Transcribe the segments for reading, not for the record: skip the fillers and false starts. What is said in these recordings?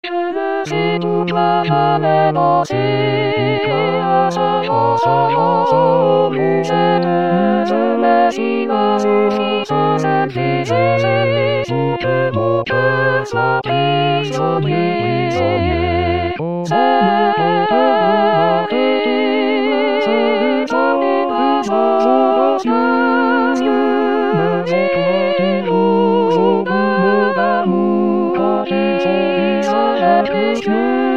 許しと重ねばし、朝よさよそう見せる図飯が好きさせてとてもくさびそびそびせめてあげてすぐさに不動し夢でとてももがむかしそうされてし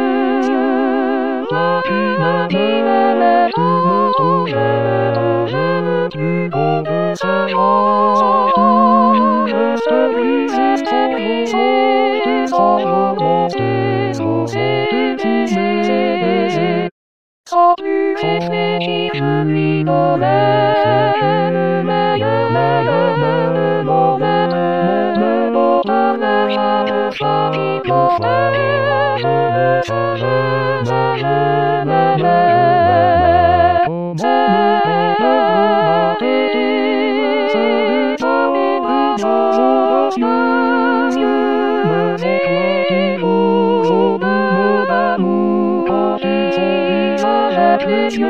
泣きなみれめくむとせずごぶさよそしてみせてそうそうもしてそうしてきめそうしてきふみのめ夢夢のめ夢のためやさきのせさせな夢夢おめあててすさみぶどう夢でとてももがむかしそうされてし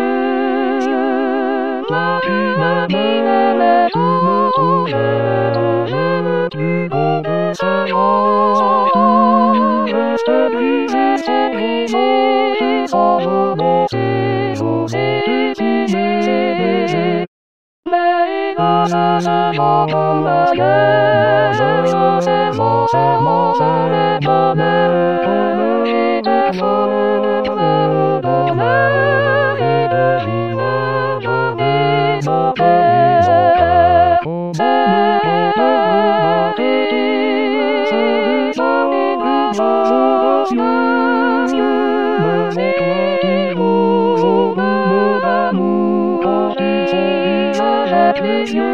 泣きなみれめくむとせずごぶさよそしてみせてそうもせそうしてきめ目がささよとまげよせもせもさればめとむしてそうなどめいるしはよびのけおめあててすさみぶどう夢でとてももがむかしそうされてし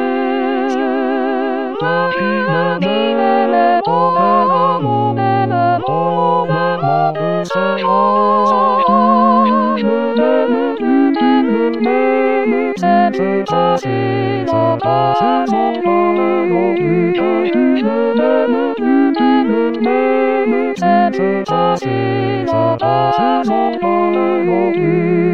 泣きなみれめとめがむめめとままぶさよ夢むゆきむめむせつさしさたすのとよゆかし夢むゆきむめむせつさしさたすのとよゆ